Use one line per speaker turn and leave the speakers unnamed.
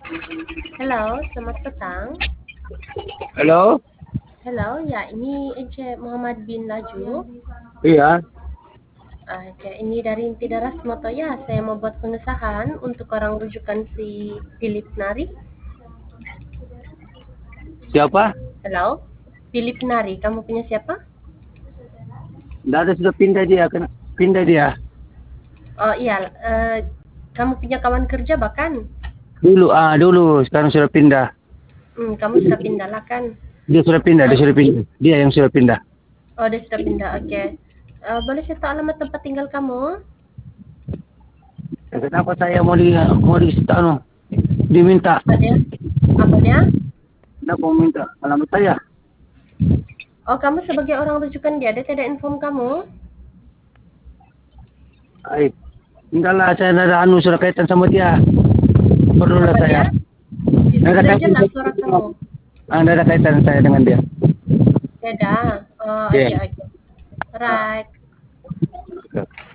Halo, selamat petang.
Halo?
Halo, ya ini Encik Muhammad bin Laju.
Iya,
Ya, ini dari Inti Daras Moto ya. Saya mau buat pengesahan untuk orang rujukan si Philip Nari.
siapa?
Halo, Philip Nari. Kamu punya siapa?
Nggak ada, sudah pindah dia, kan? Pindah dia.
Oh iya, kamu punya kawan kerja bahkan.
Dulu, sekarang sudah pindah.
Kamu sudah pindah lah kan?
Dia
Eh,
sudah pindah. Dia yang sudah pindah.
oh, dia sudah pindah. Oke. Boleh saya tahu alamat tempat tinggal kamu?
Kenapa saya mau di anu, diminta?
Apa dia? Apa dia?
Kenapa mau minta alamat saya?
Oh, kamu sebagai orang rujukan dia. Dia tidak inform kamu?
Ay, enggak lah, saya nggak ada anu sudah kaitan sama dia. Perlulah
Apa dia?
saya. Nggak ada
Tidak
kaitan.
jelas suara kamu.
Nggak ada kaitan saya dengan dia.
Beda. Oh,
Iya.
oke, oke. Right.